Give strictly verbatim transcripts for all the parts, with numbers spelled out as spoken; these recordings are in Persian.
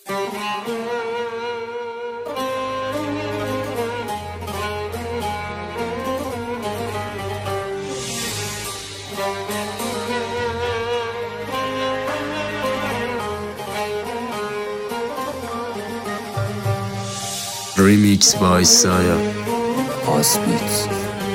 Remix by Saya Hospits.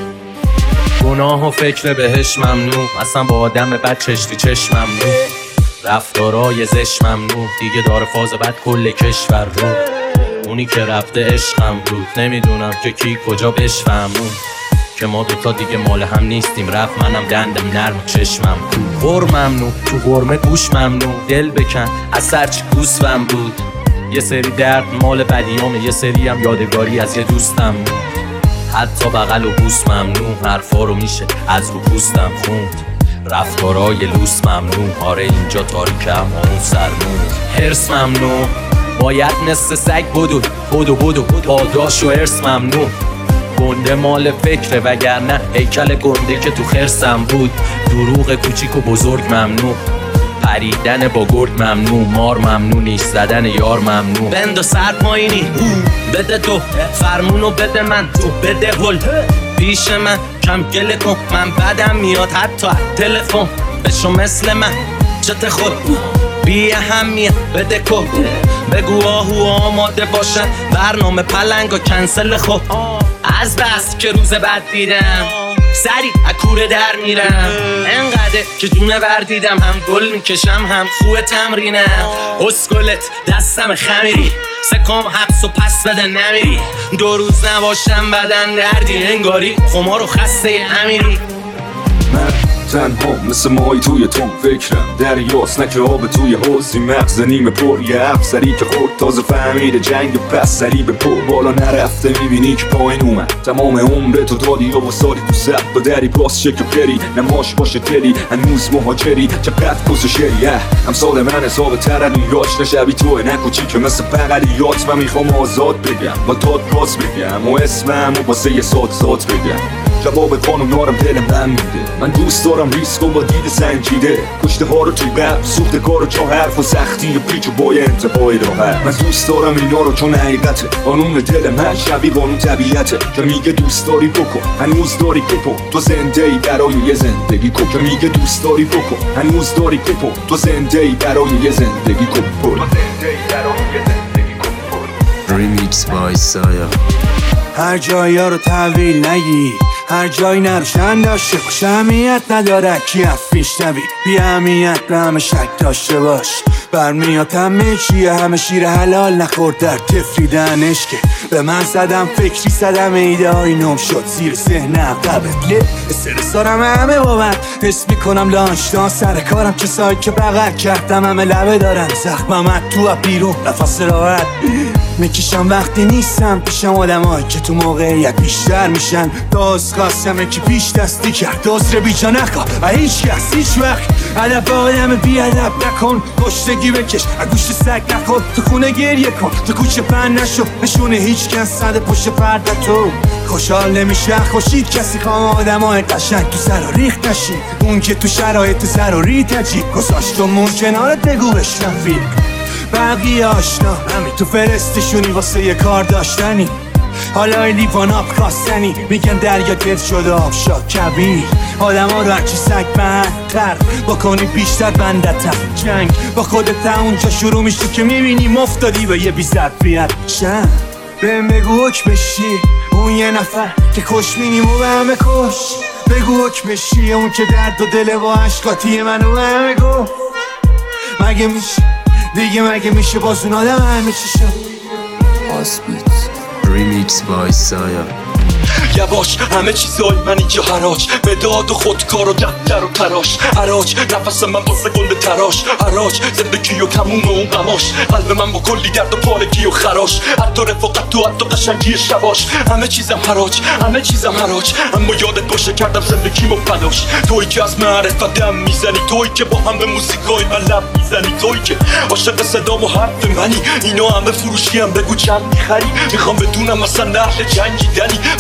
گناه و فکر بهش ممنوع، اصلا با آدم بد چشتی چشم ممنوع، رفتارای زش ممنوع، دیگه داره فاز بد کل کشور رو. اونی که رفته عشقم بود، نمیدونم که کی کجا بشفهمون که ما دوتا دیگه مال هم نیستیم. رفت منم دندم نرم چشمم بود. غر ممنوع، تو غرمه گوش ممنوع، دل بکن از سرچی گوسفم بود. یه سری درد مال بدیامه، یه سری هم یادگاری از یه دوستم بود. حتی بغل و بوس ممنوع، حرفا رو میشه از رو پوستم خوند. رفتارای لوس ممنوع، آره اینجا تاریکه اما اون سرمون. هرس ممنوع، باید مثل سگ بدو بدو بدو پاداش و ارث ممنوع. گنده مال فکره وگرنه هیکل گنده که تو خرسم بود. دروغ کوچیک و بزرگ ممنوع، پریدن با گرد ممنوع. مار ممنوع، نیش زدن یار ممنوع. بند و سر پایینی بده تو، فرمونو بده من تو بده هل. پیش من کم گله کن، من بدم میاد حتی تلفن. بشو مثل من چت خود بی اهمیت بده کن. بگو آهو آماده باشن، برنامه پلنگ و کنسل خود. از بس که روز بد دیدم سری اکوره در میرم، انقدر که جونه بردیدم، هم گل میکشم هم خوه تمرینم. اسکلت دستم خمیری، سکام حبس و پس بده نمیری. دو روز نباشم بدن دردی، انگاری خمار و خسته امیری. من تنها مثل ماهی توی تون فکرم دریاست، نه که آب توی حوضی. مغز نیمه پر یه افسری که خورد تازه فهمیده جنگ پس سری به پر بالا نرفته. میبینی که پایین اومد تمام عمره تو دادی و واسادی تو سب و دری باز چک و پری. نماش باشه تلی هنوز مهاجری، چقدر کس و شری همسال من حساب تردیاش. نشبی توه نکوچی که مثل بغلیات. من میخوام آزاد بگم با داد راست بگم و اسمم و واسه یه ساد ساد بگم. جواب قانون دارم دلم بم میده، من دوست دارم ریسک و با دید سنجیده. کشته ها رو توی قلب سوخته کار و چون حرف و سختی و پیچ و بای انتهای راحت. من دوست دارم اینا رو چون حقیقته، قانون دل من شبیه قانون طبیعته که میگه دوست داری بکن هنوز داری بکن تو زنده ای برای یه زندگی کن. که میگه دوست داری بکن هنوز داری بکن تو زنده ای برای یه زندگی کن. Remix by Saya. هر جایی ها رو تحویل نگی، هر جایی نروشن داشته باش. اهمیت نداره کی افیش نبی، بی اهمیت به همه شک داشته باش. برمیاد همه چیه، همه شیر حلال نخورد در تفریدنش. که به من زدم فکری زدم ایده های نم شد زیر ذهن عقبت. یه استرس دارم همه بابت، حس میکنم لانشتان سر کارم. کسایی که بغل کردم همه لبه دارن زخمم تو و بیرون نفس راحت میکشم وقتی نیستم پیشم. آدم هایی که تو موقعیت بیشتر میشن. داز خواستمه که پیش دستی کرد داز رو بیجا نکن و هیچ کس هیچ وقت هدف آدم بی هدف نکن. کشتگی بکش گوشت سگ نکن، تو خونه گریه کن تو کوچه پن نشو. نشونه هیچ کس صد پشت پرده تو خوشحال نمیشه خوشید کسی. خوام آدم های قشنگ تو سر و ریخت نشید، اون که تو شرایط سر و ریت نجید. گذاشت و مون کنارت بگو بشنم فیلم بقیه آشنا همین تو فرستشونی واسه یه کار داشتنی. حالا لیوان آب خواستنی میگن دریا گرد شده آب شاد کبیر. آدم ها رو هرچی سگ بهتر بکنی بیشتر بندتر. جنگ با خودت اونجا شروع میشه که میبینی مفتادی به یه بی ظرفیت. شن بهم بگو حکم بشی اون یه نفر که کش مینیم و به همه کش. بگو حکم بشی اون که درد و دل با عشقاتی منو به همه گفت. مگه میشه دیگه مگه میشه باز اون آدم همه چی شد. Hospits. Remix by Saya. یواش همه چیزای من اینجا حراج به داد و خودکار و دفتر و تراش. حراج نفس من واسه گل تراش. حراج زندگی و تموم اون غماش. قلب من با کلی درد و پارگی و خراش. حتی رفاقت تو حتی قشنگی شباش. همه چیزم حراج همه چیزم حراج. اما یادت باشه کردم زندگیمو فداش. تویی که از معرفت دم میزنی، تویی که با هم به موسیقای من لب میزنی، تویی که عاشق صدام و حرف منی. اینا همه فروشی هم بگو چند میخری. میخوام بدونم مثلا اهل جنگیدنی، میخوام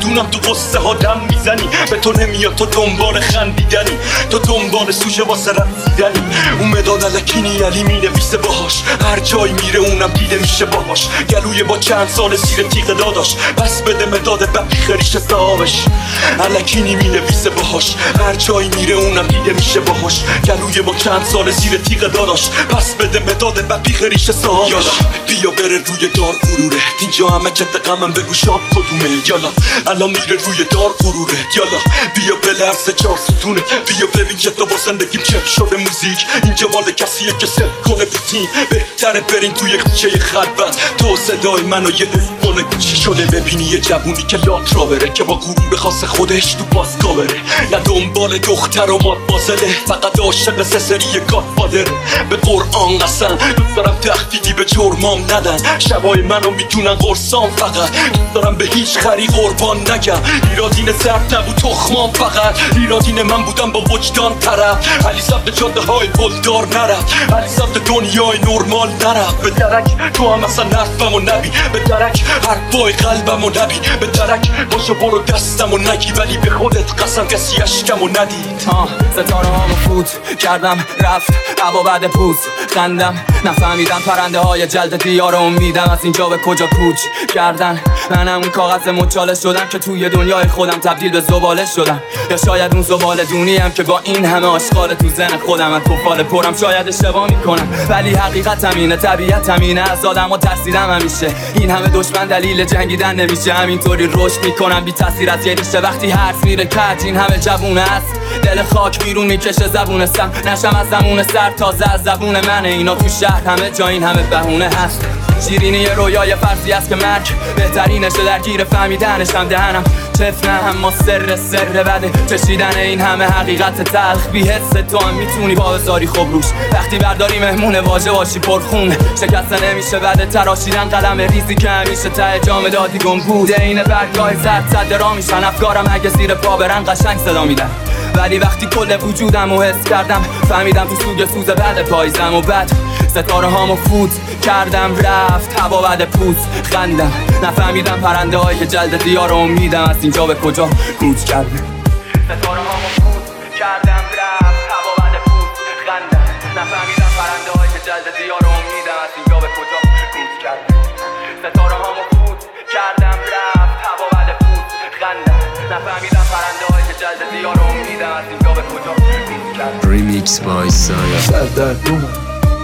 میدونم تو قصه ها دم میزنی، به تو نمیاد تو دنبال خندیدنی، تو دنبال سوژه واسه رسیدنی. اون مداد الکینی علی مینویسه باهاش، هر جایی میره اونم دیده میشه باهاش. گلوی با چند سال زیر تیغ داداش، پس بده مداد بقی خریش صاحبش. الکینی مینویسه باهاش، هر جایی میره اونم دیده میشه باهاش. گلوی با چند سال زیر تیغ داداش، پس بده مداد بقی خریش صاحبش. یالا بیا بره روی دار غروره، اینجا همه کت غمم بگو شاد کدومه. یالا الان میره روی دار غروره، یالا بیا بلرزه چار ستونه. بیا ببین که تو با زندگیم چه شده موزیک. اینجا مال کسیه که سل کنه بیتین، بهتره برین توی کوچه خلوت. تو صدای منو یه دفونه چی شده ببینی یه جوونی که یاد را بره، که با غرور خاص خودش تو پاسگاه بره. نه دنبال دختر و ماد بازله، فقط عاشق سه سری گادفادره. به قرآن قسم دوست دارم تخفیفی به جرمام ندن، شبای منو میتونن قرصام فقط. دوست دارم به هیچ خری قربان نگم، ایرادین زرد نبود تخمام فقط. ایرادین من بودم با وجدان طرف، علی سبت جاده های پلدار نرفت، علی سبت دنیای نرمال نرفت. به درک تو هم اصلا نرفم و نبی، به درک حرفای قلبم و نبی، به درک باشو برو دستم و نگی، ولی به خودت قسم کسی اشکم و ندید. ستاره هامو فوت کردم رفت هوا بعد پوست خندم، نفهمیدم پرنده های جلد دیار امیدم از اینجا به کجا کوچ کردن. منم اون کاغذ مچاله شدم که توی دنیای خودم تبدیل به زباله شدم، یا شاید اون زباله دونیم که با این همه آشغال تو ذهن خودم از توفال پرم. شاید اشتباه میکنم ولی حقیقتم اینه، طبیعتم اینه. از آدم‌ها ترسیدم همیشه، این همه دشمن دلیل جنگیدن نمیشه. همینطوری رشد میکنم بی تاثیر از یه ریشه، وقتی حرف میره کج این همه جوونه است. دل خاک بیرون میکشه زبونستم، نشم از زمون سر تازه از زبون منه. اینا تو شهر همه جا این همه بهونه هست. شیرینی یه رویای فرضی است که مرگ بهترینشه، درگیر فهمیدنش هم دهنم چف نه، اما سر سر بده چشیدن این همه حقیقت تلخ. بی حس تو هم میتونی با بذاری خوب روش، وقتی برداری مهمون واژه باشی پرخون. شکسته نمیشه بعد تراشیدن قلم ریزی که همیشه ته جام دادی گم بود. این برگاه زرد صد را میشن افکارم اگه زیر پا برن قشنگ صدا میدن، ولی وقتی کل وجودم رو حس کردم فهمیدم تو سوگ سوز بعد پایزم. و بعد ستاره هامو فوت کردم رفت هوا بعد پوست خندم، نفهمیدم پرنده هایی که جلد دیار امیدم از اینجا به کجا کوچ کردم. ستاره هامو فوت کردم رفت هوا بعد پوست خندم، نفهمیدم پرنده هایی که جلد دیار امیدم از اینجا به کجا کوچ کردم. ستاره هامو فوت کردم رفت هوا بعد پوست خندم، نفهمیدم پرنده هایی که جلد دیار امیدم از اینجا به کجا کوچ کردم. Remix by Saya. سر در دومم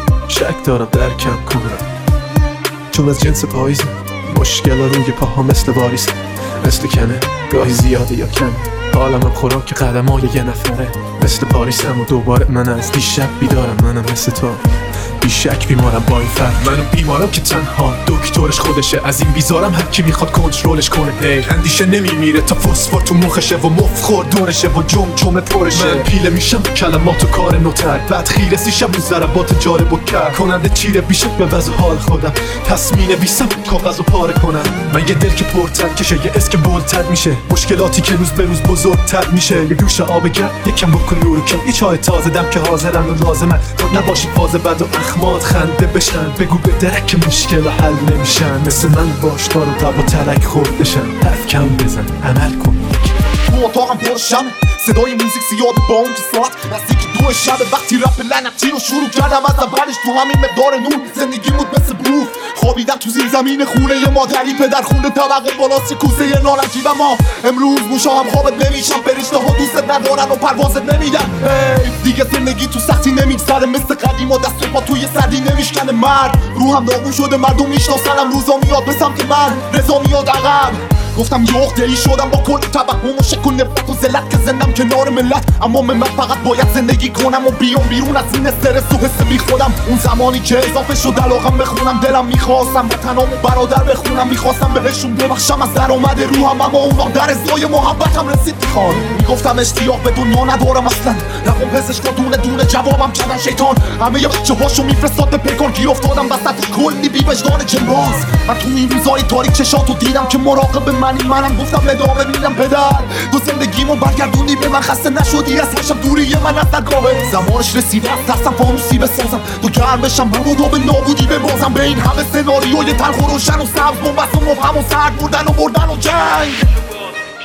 شک دارم درکم کنم، چون از جنس پاییزم. مشکل روی پاها مثل واریسم، مثل کنه گاهی زیاده یا کم. حالم هم خوراک قدم های یه نفره، مثل پاریسم و دوباره من از دیشب بیدارم. منم مثل تو بیشک بیمارم با این فرق، منو بیمارم که تنها دکترش خودشه. از این بیزارم هر کی میخواد کنترلش کنه. هی اندیشه نمیمیره تا فسفر تو مخشه و مف خور دورشه و جم جم پرشه. من پیله میشم کلمات و کار نوتر، بعد خیره سیشم رو ضربات جالب و کر کننده چیره بیشم به وضع حال خودم. پس مینویسم کاغذ و پاره کنم. من یه دل که پرتر کشه، یه اسک بولتر میشه، مشکلاتی که روز به روز بزرگتر میشه. یه دوش آب گرم یکم بکن نور کم، یه چای تازه دم که حاضرم و لازمه. تا نباشی فاز بد و اخماد خنده بشن، بگو به درک مشکل و حل نمیشن. مثل من باش تا رو تب و ترک خوردشن، حرف کم بزن عمل کن. تو اتاقم پرشم صدای موزیک زیاد با اون که ساعت نزدیک دو شب، وقتی رپ لعنتی رو شروع کردم از اولش تو همین مقدار نور. زندگی بود مثل بروف خوابیدم تو زیر زمین خونه ی مادری، پدر خونه طبقه بالاست کوسه ی نارنجی. و ما امروز موشا هم خوابت نمیشم، فرشته ها دوست ندارن و پروازت نمیدن. دیگه زندگی تو سختی نمیگذره، مثل قدیم و دست و پا توی سردی نمیشکنه. مرد رو هم داغون شده، مردم میشناسنم، روزا میاد به سمت من، رضا میاد عقب. گفتم یه عقده‌ای شدم با کل توهم و شک و نفرت و ذلت که زندم کنار ملت. اما من فقط باید زندگی کنم و بیام بیرون از این استرس و حس بی خودم. اون زمانی که اضافه شد علاقم بخونم، دلم میخواستم وطنامو برادر بخونم. میخواستم بهشون ببخشم از در اومده روحم، اما اونا در ازای محبتم رسید خان. میگفتم اشتیاق به دنیا ندارم اصلا، رقم پزشکا دونه دونه جوابم کردن شیطان. همه بچه هاشو میفرستاد به پیکان، گیر افتادم وسط کلی بی وجدان جنباز. من تو این روزای تاریک چشاتو دیدم که مراقب منی، منم گفتم ادامه میدم پدر. تو زندگیمو برگردونی به من، خسته نشدی از هشم دوری من از درگاهه. زمانش رسیده از ترسم فانوسی بسازم، تو گرم بشم مبادا به نابودی ببازم. به این همه سناریوی تلخ و روشن و سبز، بومبست و مبهم و سرد بردن و بردن و جنگ.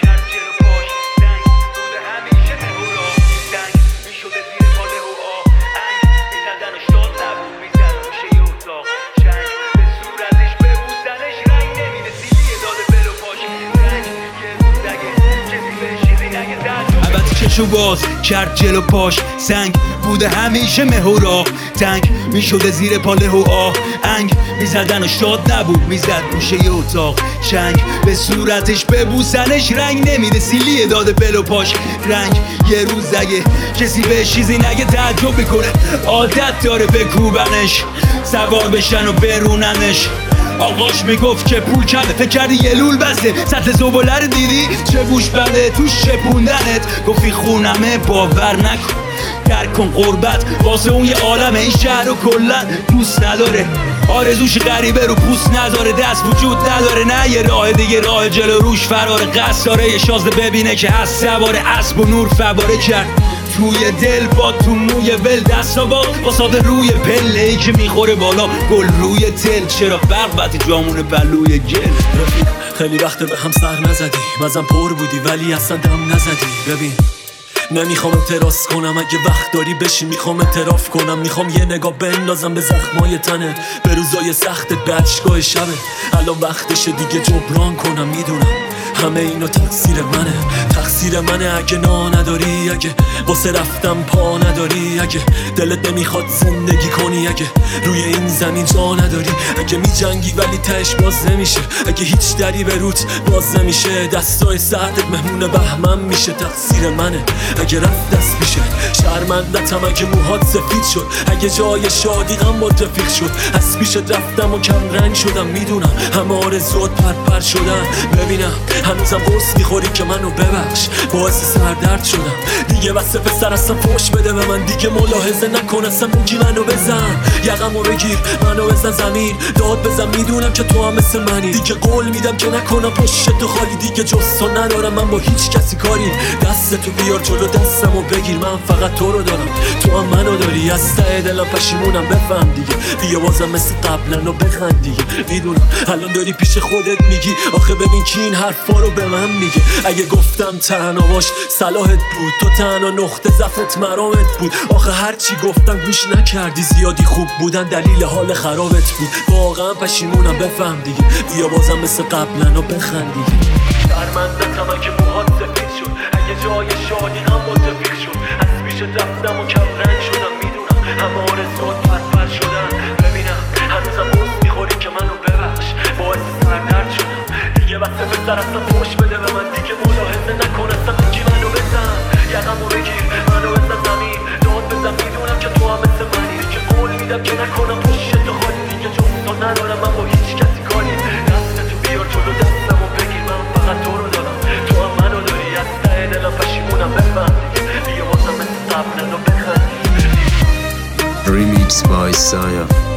چشماشو باز کرد جلو پاش سنگ بوده همیشه مهورا تنگ میشده زیر پاله و آه انگ میزدن و شاد نبود میزد گوشه ی اتاق چنگ به صورتش ببوسنش رنگ نمیده سیلیه داده بل و پاش رنگ یه روز اگه کسی به چیزی نگه تعجب میکنه عادت داره بکوبنش سوار بشن و بروننش آقاش میگفت که پول کمه فکر کردی یه لول بسته سطح زباله رو دیدی چه بوش بده توش شپوندنت گفتی خونمه باور نکن درک کن قربت واسه اون یه عالمه این شهر رو کلن دوست نداره آرزوش غریبه رو پوست نداره دست وجود نداره نه یه راه دیگه راه جلو روش فرار قصد داره یه شازده ببینه که هست سوار اسب و نور فواره کرد توی دل با تو موی ول دستا با واساده روی پله ای که میخوره بالا گل روی تل چرا فرق وقتی جامون پلوی گل رفیق خیلی وقت به هم سر نزدی بازم پر بودی ولی اصلا دم نزدی ببین نمیخوام اعتراض کنم اگه وقت داری بشی میخوام اعتراف کنم میخوام یه نگاه بندازم به زخمای تنه به روزای سختت به عشقای شبه الان وقتشه دیگه جبران کنم میدونم همه اینو تقصیر منه تقصیر منه اگه نا نداری اگه واسه رفتم پا نداری اگه دلت نمیخواد زندگی کنی اگه روی این زمین جا نداری اگه میجنگی ولی تهش باز نمیشه اگه هیچ دری به روت باز نمیشه دستای سردت مهمون بهمن میشه تقصیر منه اگه رفت دست میشه شرمندتم اگه موهات سفید شد اگه جای شادی غم با رفیق شد از پیشت رفتم و کم رنگ شدم میدونم همه آرزوات پرپر شدن ببینم هنوزم قرص میخوری که منو ببخش باعث سردرد شدم دیگه بسه پسر اصلا فوش بده به من دیگه ملاحظه نکن اصلا میگی منو بزن یقمو بگیر منو بزن زمین داد بزن میدونم که تو هم مثل منی دیگه قول میدم که نکنم پشت تو خالی دیگه جز تو ندارم من با هیچ کسی کاری دستتو بیار جلو دستمو بگیر من فقط تو رو دارم تو هم منو داری از ته دلم پشیمونم بفهم دیگه بیا بازم مثل قبلا و بخند دیگه میدونم الان داری پیش خودت میگی آخه ببین کی این حرفا رو به من میگه اگه گفتم تنها باش صلاحت بود تو تنها نقطه ضعفت مرامت بود آخه هرچی گفتم گوش نکردی زیادی خوب بودن دلیل حال خرابت بود واقعا پشیمونم بفهم دیگه بیا بازم مثل قبلا و بخند دیگه شرمندتم اگه موهات سفید شد اگه جای شادی هم متفیق شد از پیشت رفتم و کم رنگ شدم میدونم همه آرزوات پرپر شدن ببینم هنوزم قرص میخوری که منو ببخش باعث سردرد شدم دیگه بسه پسر اصلا فوش بده به من دیگه ملاحظه نکن اصلا میگی منو بزن یقمو بگیر منو بزن زمین داد بزن میدونم که تو هم مثل منی دیگه قول میدم که نکنم پشت تو خالی دیگه جز تو ندارم من با هیچ کسی کاری دستتو بیار جلو دستمو بگیر من فقط تو رو دارم تو هم منو داری از ته دلم پشیمونم بفهم دیگه بیا بازم مثل قبلا و بخند Remix by Saya.